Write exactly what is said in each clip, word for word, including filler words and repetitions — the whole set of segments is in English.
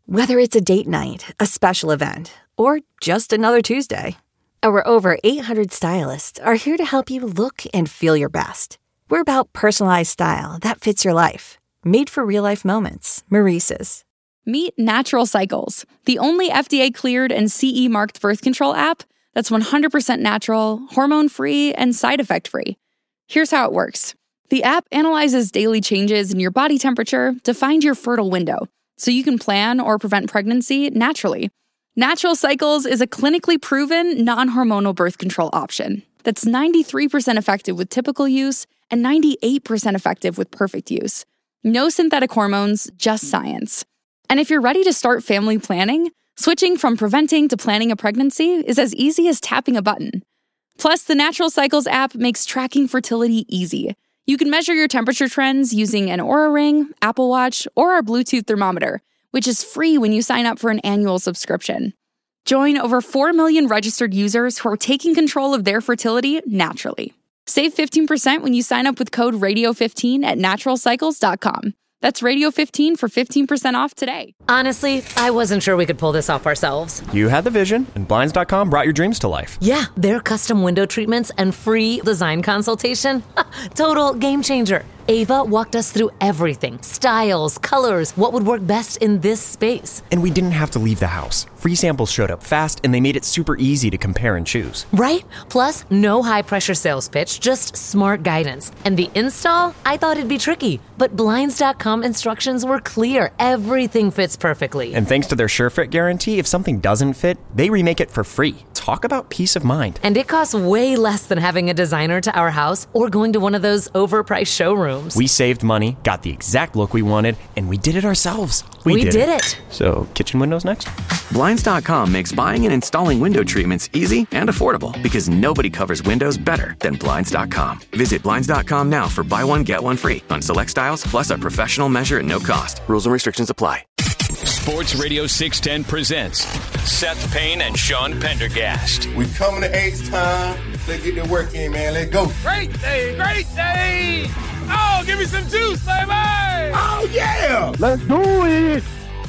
Whether it's a date night, a special event, or just another Tuesday, our over eight hundred stylists are here to help you look and feel your best. We're about personalized style that fits your life. Made for real-life moments. Maurice's. Meet Natural Cycles, the only F D A-cleared and C E-marked birth control app that's one hundred percent natural, hormone-free, and side effect-free. Here's how it works. The app analyzes daily changes in your body temperature to find your fertile window, so you can plan or prevent pregnancy naturally. Natural Cycles is a clinically proven, non-hormonal birth control option that's ninety-three percent effective with typical use and ninety-eight percent effective with perfect use. No synthetic hormones, just science. And if you're ready to start family planning, switching from preventing to planning a pregnancy is as easy as tapping a button. Plus, the Natural Cycles app makes tracking fertility easy. You can measure your temperature trends using an Oura Ring, Apple Watch, or our Bluetooth thermometer, which is free when you sign up for an annual subscription. Join over four million registered users who are taking control of their fertility naturally. Save fifteen percent when you sign up with code radio fifteen at natural cycles dot com. That's radio fifteen for fifteen percent off today. Honestly, I wasn't sure we could pull this off ourselves. You had the vision, and Blinds dot com brought your dreams to life. Yeah, their custom window treatments and free design consultation. Total game changer. Ava walked us through everything. Styles, colors, what would work best in this space. And we didn't have to leave the house. Free samples showed up fast, and they made it super easy to compare and choose. Right? Plus, no high-pressure sales pitch, just smart guidance. And the install? I thought it'd be tricky, but Blinds dot com instructions were clear. Everything fits perfectly. And thanks to their SureFit guarantee, if something doesn't fit, they remake it for free. Talk about peace of mind. And it costs way less than having a designer to our house or going to one of those overpriced showrooms. We saved money, got the exact look we wanted, and we did it ourselves. We, we did, did it. it. So, kitchen windows next? Blinds dot com makes buying and installing window treatments easy and affordable because nobody covers windows better than Blinds dot com. Visit Blinds dot com now for buy one, get one free on select styles, plus a professional measure at no cost. Rules and restrictions apply. Sports Radio six ten presents Seth Payne and Sean Pendergast. We coming to H time. Let's get the work in, man. Let's go. Great day, great day. Oh, give me some juice, baby. Oh, yeah. Let's do it.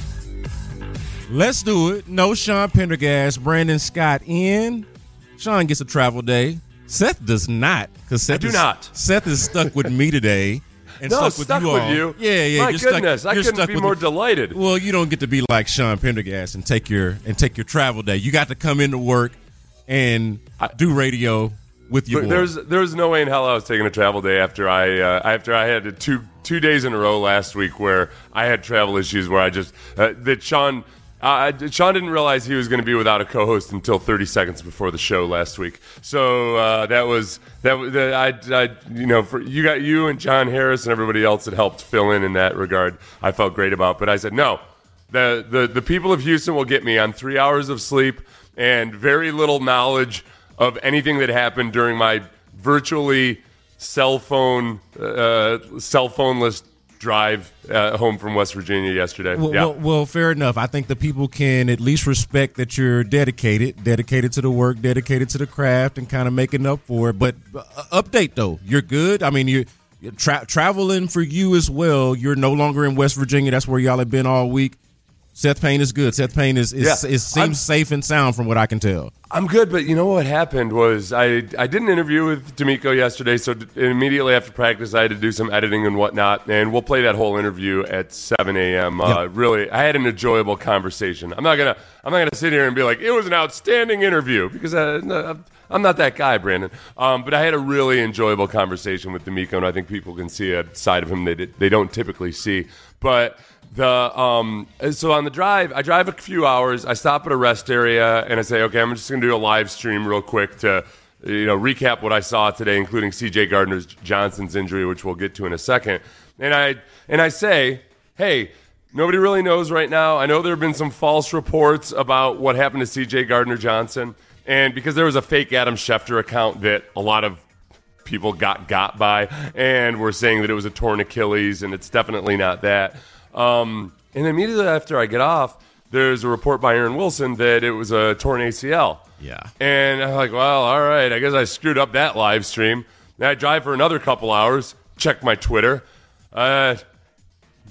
Let's do it. No Sean Pendergast, Brandon Scott in. Sean gets a travel day. Seth does not. Because Seth I do is, not. Seth is stuck with me today. And no, stuck with stuck you with all. you. Yeah, yeah. My you're goodness, stuck, I you're couldn't stuck be with more me. delighted. Well, you don't get to be like Sean Pendergast and take your and take your travel day. You got to come into work and do radio with your boy. There's there's no way in hell I was taking a travel day after I uh, after I had two two days in a row last week where I had travel issues where I just uh, that Sean. Uh, Sean didn't realize he was going to be without a co-host until thirty seconds before the show last week. So uh, that was that. Was, that I, I, you know, for you got you and John Harris and everybody else that helped fill in in that regard. I felt great about, but I said no. The the the people of Houston will get me on three hours of sleep and very little knowledge of anything that happened during my virtually cell phone uh, cell phoneless drive uh, home from West Virginia yesterday. Well, yeah. well, well, fair enough. I think the people can at least respect that you're dedicated, dedicated to the work, dedicated to the craft, and kind of making up for it. But uh, update, though. You're good. I mean, you're, you're tra- traveling for you as well. You're no longer in West Virginia. That's where y'all have been all week. Seth Payne is good. Seth Payne is, is, yeah. is seems I'm, safe and sound from what I can tell. I'm good, but you know what happened was I I did an interview with D'Amico yesterday, so immediately after practice I had to do some editing and whatnot, and we'll play that whole interview at seven a.m. Uh, yep. Really, I had an enjoyable conversation. I'm not gonna I'm not gonna sit here and be like it was an outstanding interview because I, I'm not that guy, Brandon. Um, but I had a really enjoyable conversation with D'Amico, and I think people can see a side of him they did, they don't typically see, but. The um so on the drive, I drive a few hours. I stop at a rest area and I say, okay, I'm just going to do a live stream real quick to, you know, recap what I saw today, including C J Gardner Johnson's injury, which we'll get to in a second. And I and I say, hey, nobody really knows right now. I know there have been some false reports about what happened to C J Gardner Johnson, and because there was a fake Adam Schefter account that a lot of people got got by, and were saying that it was a torn Achilles, and it's definitely not that. Um, and immediately after I get off, there's a report by Aaron Wilson that it was a torn A C L. Yeah. And I'm like, well, all right, I guess I screwed up that live stream. Then I drive for another couple hours, check my Twitter. Uh,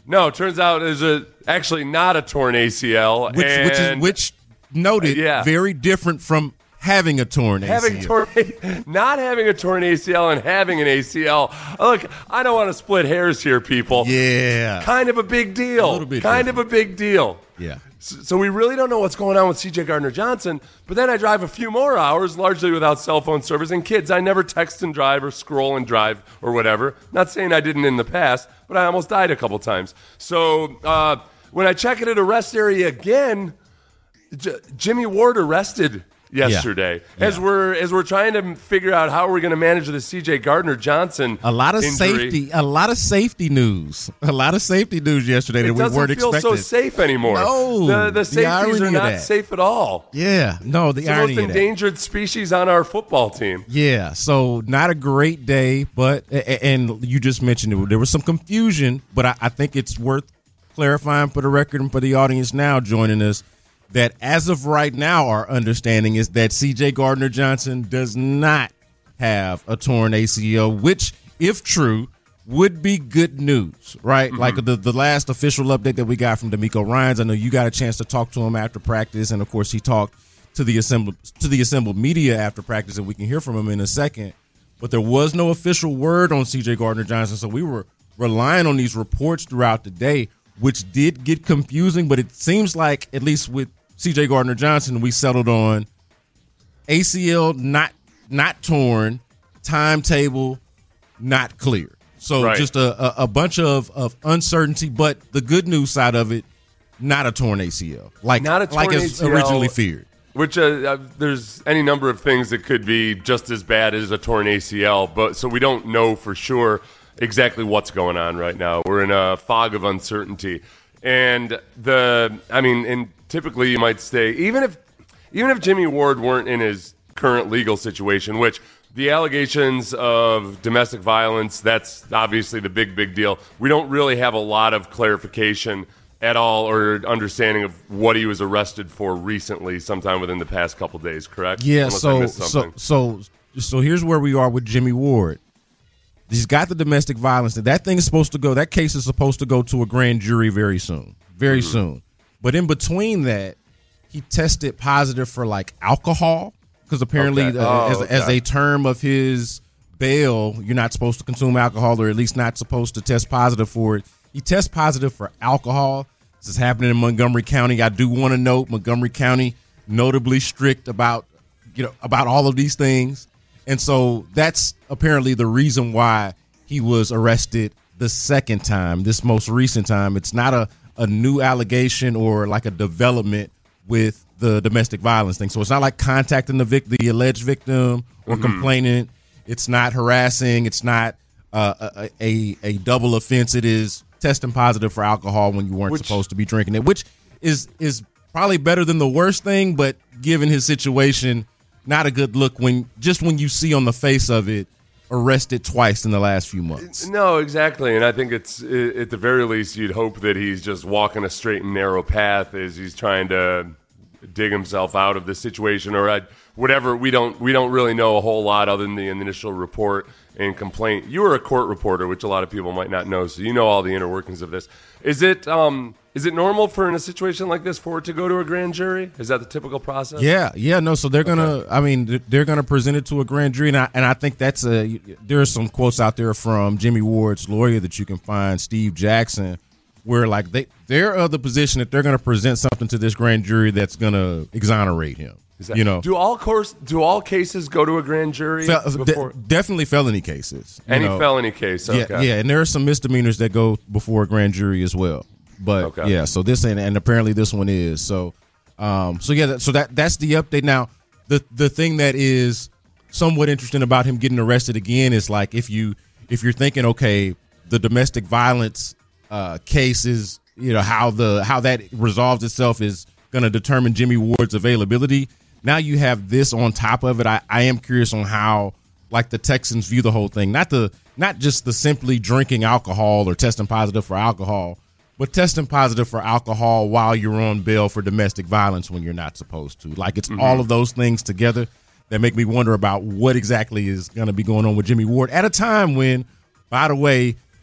No, it turns out it's a, actually not a torn A C L. Which, and, which, is, which noted, yeah. very different from having a torn having A C L. Torn, not having a torn A C L and having an A C L. Look, I don't want to split hairs here, people. Yeah. Kind of a big deal. A little bit kind different. of a big deal. Yeah. So, so we really don't know what's going on with C J Gardner-Johnson, but then I drive a few more hours, largely without cell phone service. And kids, I never text and drive or scroll and drive or whatever. Not saying I didn't in the past, but I almost died a couple times. So uh, when I check it at a rest area again, J- Jimmy Ward arrested yesterday. Yeah. As Yeah. we're as we're trying to figure out how we're going to manage the C J Gardner-Johnson A lot of injury. safety, a lot of safety news, a lot of safety news yesterday that It we doesn't weren't feel expecting. so safe anymore. No, the, the the safeties irony are of not that. safe at all. Yeah, no, the It's the irony most of that. endangered species on our football team. Yeah, so not a great day, but a- and you just mentioned it. There was some confusion, but I, I think it's worth clarifying for the record and for the audience now joining us that as of right now, our understanding is that C J Gardner-Johnson does not have a torn A C L, which, if true, would be good news, right? Mm-hmm. Like the, the last official update that we got from D'Amico Ryans. I know you got a chance to talk to him after practice, and of course he talked to the assembled to the assembled media after practice, and we can hear from him in a second. But there was no official word on C J Gardner-Johnson, so we were relying on these reports throughout the day, which did get confusing. But it seems like, at least with C J Gardner-Johnson, we settled on A C L not not torn, timetable not clear. So Right. just a, a, a bunch of, of uncertainty, but the good news side of it, not a torn A C L, like Not a torn like as A C L. originally feared. Which uh, uh, there's any number of things that could be just as bad as a torn A C L, but so we don't know for sure exactly what's going on right now. We're in a fog of uncertainty, and the I mean, and typically you might say even if even if Jimmy Ward weren't in his current legal situation, which the allegations of domestic violence, that's obviously the big big deal. We don't really have a lot of clarification at all or understanding of what he was arrested for recently, sometime within the past couple days, correct? Yeah, Unless I so missed so something. so so here's where we are with Jimmy Ward. He's got the domestic violence. That thing is supposed to go. That case is supposed to go to a grand jury very soon, very Mm-hmm. soon. But in between that, he tested positive for like alcohol because apparently, Okay. uh, Oh, as, as okay. a term of his bail, you're not supposed to consume alcohol, or at least not supposed to test positive for it. He tests positive for alcohol. This is happening in Montgomery County. I do want to note Montgomery County notably strict about you know about all of these things. And so that's apparently the reason why he was arrested the second time, this most recent time. It's not a, a new allegation or like a development with the domestic violence thing. So it's not like contacting the vic- the alleged victim or Mm-hmm. complainant. It's not harassing. It's not uh, a, a a double offense. It is testing positive for alcohol when you weren't Which- supposed to be drinking it, which is is probably better than the worst thing, but given his situation, not a good look when just when you see on the face of it, arrested twice in the last few months. No, exactly. And I think it's, i- at the very least, you'd hope that he's just walking a straight and narrow path as he's trying to dig himself out of the situation or uh, whatever. We don't we don't really know a whole lot other than the initial report and complaint. You were a court reporter, which a lot of people might not know, so you know all the inner workings of this. Is it um is it normal for in a situation like this for it to go to a grand jury? Is that the typical process? Yeah, yeah, no. So they're gonna. I mean, th- they're gonna present it to a grand jury, and I, and I think that's a. There are some quotes out there from Jimmy Ward's lawyer that you can find, Steve Jackson, where like they they're of the position that they're gonna present something to this grand jury that's gonna exonerate him. Is that- you know, do all course do all cases go to a grand jury Fel- de- before definitely felony cases. you any know. felony case? Okay. Yeah, yeah, and there are some misdemeanors that go before a grand jury as well. But Okay. yeah, so this and, and apparently this one is so. Um, so yeah, that, so that that's the update. Now, the the thing that is somewhat interesting about him getting arrested again is like if you if you're thinking, okay, the domestic violence uh, case is you know how the how that resolves itself is going to determine Jimmy Ward's availability. Now you have this on top of it. I, I am curious on how like the Texans view the whole thing. Not the not just the simply drinking alcohol or testing positive for alcohol, but testing positive for alcohol while you're on bail for domestic violence when you're not supposed to. Like it's Mm-hmm. all of those things together that make me wonder about what exactly is going to be going on with Jimmy Ward at a time when, by the way,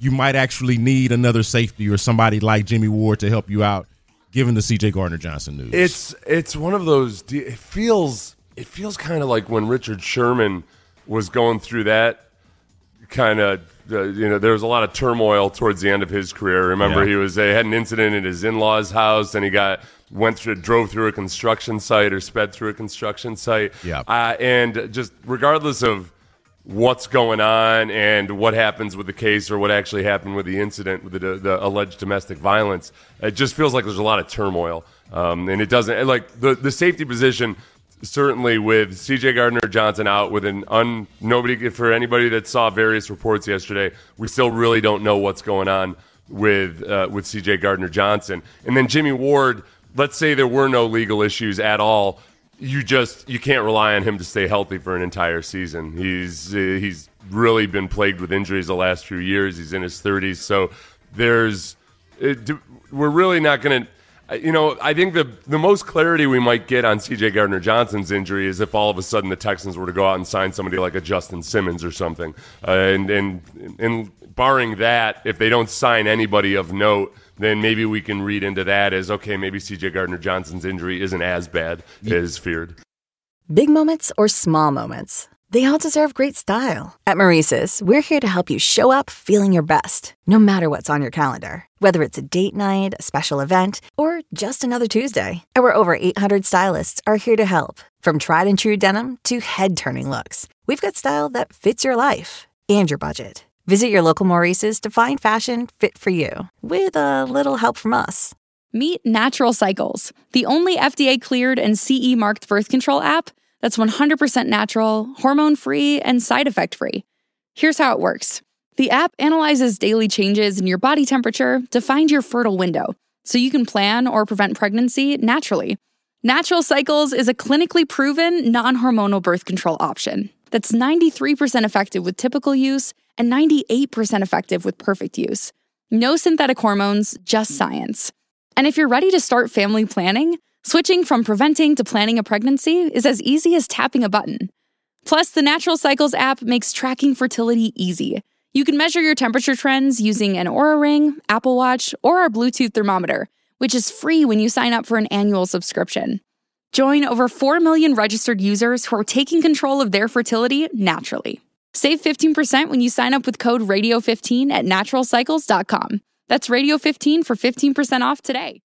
you might actually need another safety or somebody like Jimmy Ward to help you out, given the C J Gardner-Johnson news? It's it's one of those. It feels it feels kind of like when Richard Sherman was going through that kind of. Uh, you know, there was a lot of turmoil towards the end of his career. Remember, yeah. he was they had an incident at his in-laws' house, and he got went through, drove through a construction site or sped through a construction site. Yeah, uh, and just regardless of what's going on and what happens with the case or what actually happened with the incident with the, the alleged domestic violence, it just feels like there's a lot of turmoil, um, and it doesn't like the the safety position. Certainly, with C J Gardner-Johnson out, with an un nobody for anybody that saw various reports yesterday, we still really don't know what's going on with uh, with C J Gardner-Johnson. And then Jimmy Ward. Let's say there were no legal issues at all. You just you can't rely on him to stay healthy for an entire season. He's uh, he's really been plagued with injuries the last few years. He's in his thirties, so there's it, we're really not going to. You know, I think the the most clarity we might get on C J Gardner-Johnson's injury is if all of a sudden the Texans were to go out and sign somebody like a Justin Simmons or something. Uh, and, and and barring that, if they don't sign anybody of note, then maybe we can read into that as, okay, maybe C J Gardner-Johnson's injury isn't as bad yeah. as feared. Big moments or small moments, they all deserve great style. At Maurice's, we're here to help you show up feeling your best, no matter what's on your calendar. Whether it's a date night, a special event, or just another Tuesday, our over eight hundred stylists are here to help. From tried and true denim to head-turning looks, we've got style that fits your life and your budget. Visit your local Maurice's to find fashion fit for you, with a little help from us. Meet Natural Cycles, the only F D A-cleared and C E-marked birth control app that's one hundred percent natural, hormone-free, and side effect-free. Here's how it works. The app analyzes daily changes in your body temperature to find your fertile window, so you can plan or prevent pregnancy naturally. Natural Cycles is a clinically proven, non-hormonal birth control option that's ninety-three percent effective with typical use and ninety-eight percent effective with perfect use. No synthetic hormones, just science. And if you're ready to start family planning, switching from preventing to planning a pregnancy is as easy as tapping a button. Plus, the Natural Cycles app makes tracking fertility easy. You can measure your temperature trends using an Oura Ring, Apple Watch, or our Bluetooth thermometer, which is free when you sign up for an annual subscription. Join over four million registered users who are taking control of their fertility naturally. Save fifteen percent when you sign up with code radio fifteen at natural cycles dot com. That's radio fifteen for fifteen percent off today.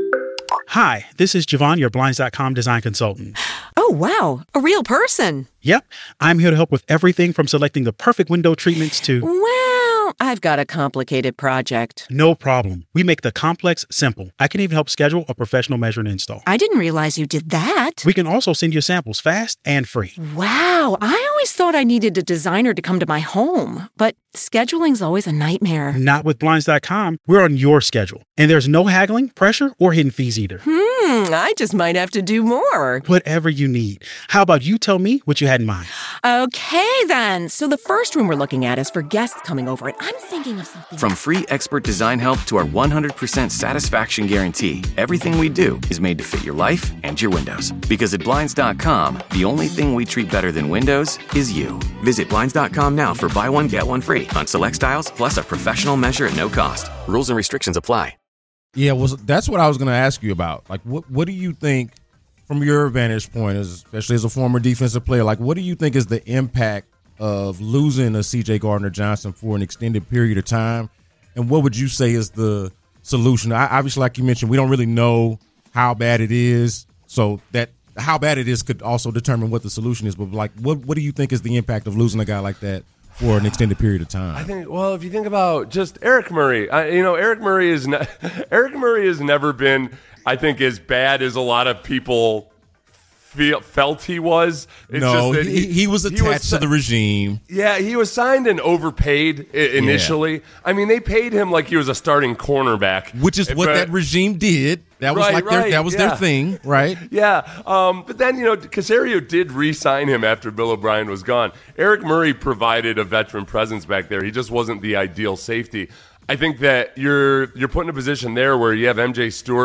Hi, this is Javon, your Blinds dot com design consultant. Oh, wow. A real person. Yep. I'm here to help with everything from selecting the perfect window treatments to... Well, I've got a complicated project. No problem. We make the complex simple. I can even help schedule a professional measure and install. I didn't realize you did that. We can also send you samples fast and free. Wow. I always thought I needed a designer to come to my home, but scheduling's always a nightmare. Not with Blinds dot com. We're on your schedule. And there's no haggling, pressure, or hidden fees either. Hmm, I just might have to do more. Whatever you need. How about you tell me what you had in mind? Okay, then. So the first room we're looking at is for guests coming over, and I'm thinking of something... From free expert design help to our one hundred percent satisfaction guarantee, everything we do is made to fit your life and your windows. Because at Blinds dot com, the only thing we treat better than windows is you. Visit Blinds dot com now for buy one, get one free on select styles, plus a professional measure at no cost. Rules and restrictions apply. Yeah, well, that's what I was going to ask you about. Like, what what do you think, from your vantage point, as, especially as a former defensive player, like, what do you think is the impact of losing a C J Gardner-Johnson for an extended period of time? And what would you say is the solution? I, obviously, like you mentioned, we don't really know how bad it is. So that how bad it is could also determine what the solution is. But, like, what what do you think is the impact of losing a guy like that for an extended period of time? I think, well, if you think about just Eric Murray, I, you know, Eric Murray is ne- Eric Murray has never been, I think, as bad as a lot lot of people feel, felt he was. It's no, just that he, he was attached he was, to the regime. Yeah, he was signed and overpaid I- initially. Yeah. I mean, they paid him like he was a starting cornerback, which is what but, that regime did. That was right, like right, their, that was yeah. their thing, right? Yeah, um, but then, you know, Caserio did re-sign him after Bill O'Brien was gone. Eric Murray provided a veteran presence back there. He just wasn't the ideal safety. I think that you're you're put in a position there where you have M J Stewart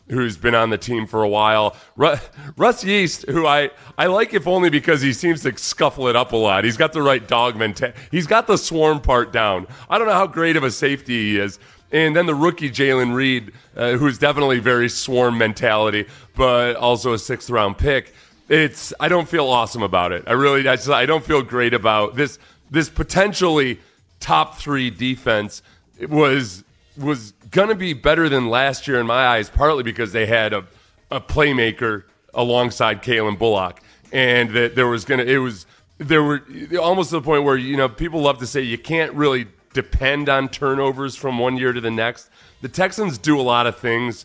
who's been on the team for a while. Ru- Russ Yeast, who I, I like if only because he seems to scuffle it up a lot. He's got the right dog mentality. He's got the swarm part down. I don't know how great of a safety he is. And then the rookie Jalen Reed, uh, who's definitely very swarm mentality, but also a sixth round pick. It's I don't feel awesome about it. I really I, just, I don't feel great about this. This potentially top three defense was was gonna be better than last year in my eyes, partly because they had a, a playmaker alongside Kalen Bullock, and that there was gonna it was there were almost to the point where you know people love to say you can't really depend on turnovers from one year to the next. The Texans do a lot of things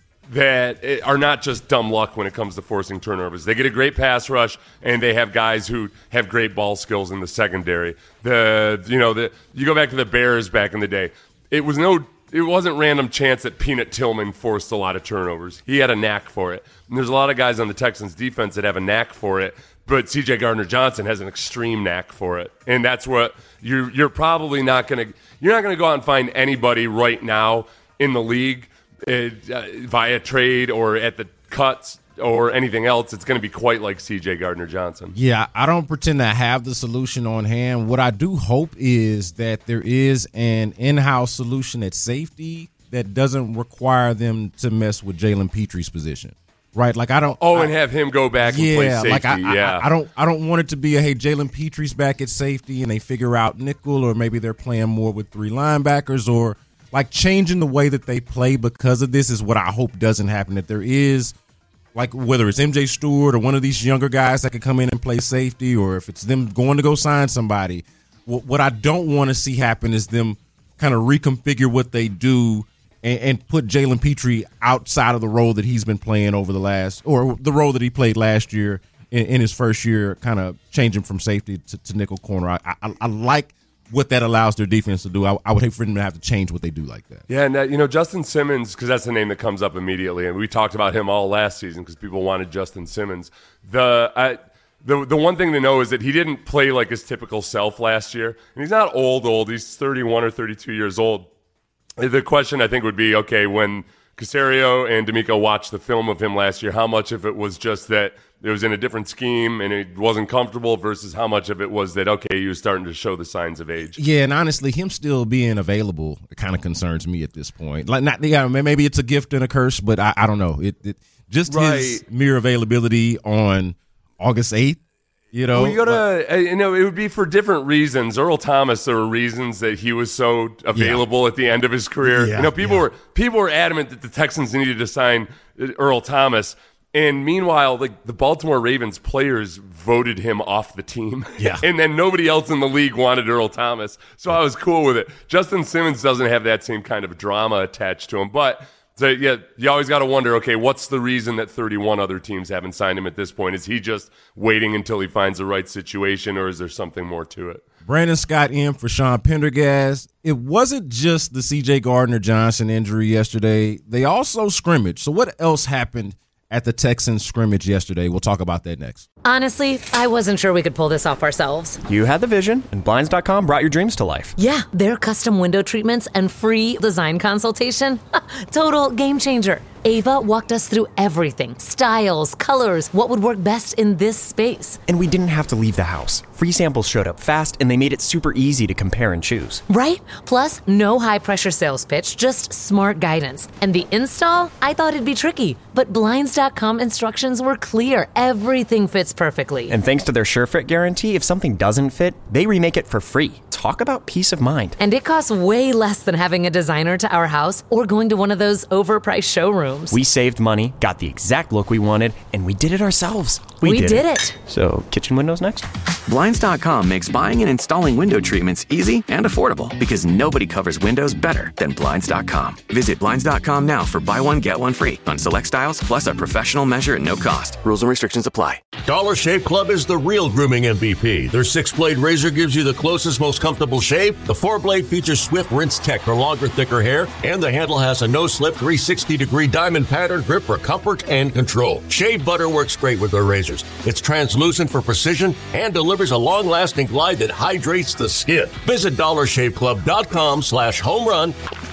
that are not just dumb luck when it comes to forcing turnovers. They get a great pass rush, and they have guys who have great ball skills in the secondary. The you know the you go back to the Bears back in the day. It was no it wasn't random chance that Peanut Tillman forced a lot of turnovers. He had a knack for it. And there's a lot of guys on the Texans defense that have a knack for it. But C J Gardner-Johnson has an extreme knack for it, and that's what you're. You're probably not going to. You're not going to go out and find anybody right now in the league uh, via trade or at the cuts or anything else. It's going to be quite like C J Gardner-Johnson. Yeah, I don't pretend to have the solution on hand. What I do hope is that there is an in-house solution at safety that doesn't require them to mess with Jalen Petre's position. Right, like I don't. Oh, I, and have him go back and yeah, play safety. Like I, yeah, I, I don't. I don't want it to be a hey, Jalen Petre's back at safety, and they figure out nickel, or maybe they're playing more with three linebackers, or like changing the way that they play because of this is what I hope doesn't happen. That there is, like whether it's M J Stewart or one of these younger guys that could come in and play safety, or if it's them going to go sign somebody. What, what I don't want to see happen is them kind of reconfigure what they do. And, and put Jalen Petre outside of the role that he's been playing over the last, or the role that he played last year in, in his first year, kind of changing from safety to, to nickel corner. I, I, I like what that allows their defense to do. I, I would hate for them to have to change what they do like that. Yeah, and uh, you know, Justin Simmons, because that's the name that comes up immediately, and we talked about him all last season because people wanted Justin Simmons. The I, the the one thing to know is that he didn't play like his typical self last year, and he's not old old. He's thirty-one or thirty-two years old. The question, I think, would be, okay, when Caserio and D'Amico watched the film of him last year, how much of it was just that it was in a different scheme and it wasn't comfortable versus how much of it was that, okay, he was starting to show the signs of age? Yeah, and honestly, him still being available kind of concerns me at this point. Like, not yeah, maybe it's a gift and a curse, but I, I don't know. It, it Just right. his mere availability on August eighth. You know, well, you gotta, uh, you know, it would be for different reasons. Earl Thomas, there were reasons that he was so available yeah. at the end of his career. Yeah, you know, people yeah. were people were adamant that the Texans needed to sign Earl Thomas, and meanwhile, like the Baltimore Ravens players voted him off the team. Yeah, and then nobody else in the league wanted Earl Thomas, so I was cool with it. Justin Simmons doesn't have that same kind of drama attached to him, but. So, yeah, you always got to wonder, okay, what's the reason that thirty-one other teams haven't signed him at this point? Is he just waiting until he finds the right situation, or is there something more to it? Brandon Scott in for Sean Pendergast. It wasn't just the C J Gardner-Johnson injury yesterday. They also scrimmaged. So what else happened at the Texans scrimmage yesterday? We'll talk about that next. Honestly, I wasn't sure we could pull this off ourselves. You had the vision, and Blinds dot com brought your dreams to life. Yeah, their custom window treatments and free design consultation. Total game changer. Ava walked us through everything. Styles, colors, what would work best in this space. And we didn't have to leave the house. Free samples showed up fast, and they made it super easy to compare and choose. Right? Plus, no high-pressure sales pitch, just smart guidance. And the install? I thought it'd be tricky, but Blinds dot com instructions were clear. Everything fits perfectly. And thanks to their SureFit guarantee, if something doesn't fit, they remake it for free. Talk about peace of mind. And it costs way less than having a designer to our house or going to one of those overpriced showrooms. We saved money, got the exact look we wanted, and we did it ourselves. We, we did, did it. it. So, kitchen windows next? Blinds dot com makes buying and installing window treatments easy and affordable because nobody covers windows better than Blinds dot com. Visit Blinds dot com now for buy one, get one free on select styles, plus a professional measure at no cost. Rules and restrictions apply. Dollar Shave Club is the real grooming M V P. Their six-blade razor gives you the closest, most comfortable shave. The four-blade features swift rinse tech for longer, thicker hair, and the handle has a no-slip three sixty degree diamond pattern grip for comfort and control. Shave butter works great with their razors. It's translucent for precision and delivers a long-lasting glide that hydrates the skin. Visit dollar shave club dot com slash home run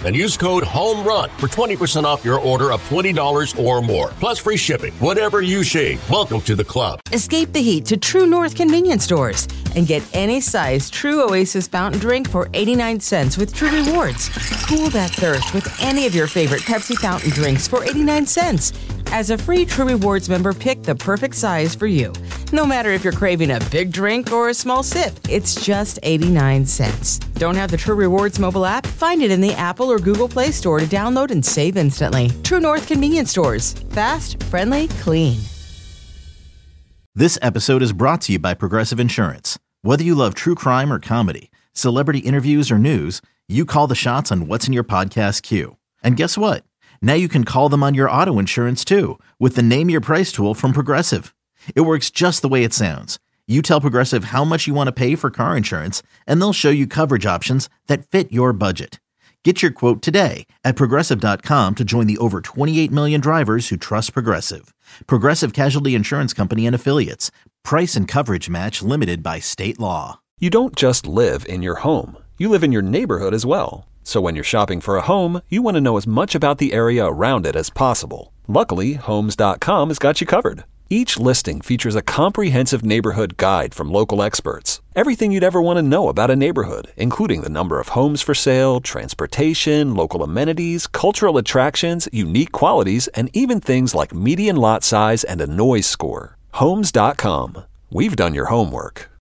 and use code HOMERUN for twenty percent off your order of twenty dollars or more. Plus free shipping. Whatever you shave, welcome to the club. Escape the heat to True North convenience stores and get any size True Oasis fountain drink for eighty-nine cents with True Rewards. Cool that thirst with any of your favorite Pepsi fountain drinks for eighty-nine cents. As a free True Rewards member, pick the perfect size for you. No matter if you're craving a big drink or a small sip, it's just eighty-nine cents. Don't have the True Rewards mobile app? Find it in the Apple or Google Play Store to download and save instantly. True North convenience stores. Fast, friendly, clean. This episode is brought to you by Progressive Insurance. Whether you love true crime or comedy, celebrity interviews or news, you call the shots on what's in your podcast queue. And guess what? Now you can call them on your auto insurance too with the Name Your Price tool from Progressive. It works just the way it sounds. You tell Progressive how much you want to pay for car insurance, and they'll show you coverage options that fit your budget. Get your quote today at Progressive dot com to join the over twenty-eight million drivers who trust Progressive. Progressive Casualty Insurance Company and Affiliates. Price and coverage match limited by state law. You don't just live in your home. You live in your neighborhood as well. So when you're shopping for a home, you want to know as much about the area around it as possible. Luckily, Homes dot com has got you covered. Each listing features a comprehensive neighborhood guide from local experts. Everything you'd ever want to know about a neighborhood, including the number of homes for sale, transportation, local amenities, cultural attractions, unique qualities, and even things like median lot size and a noise score. Homes dot com. We've done your homework.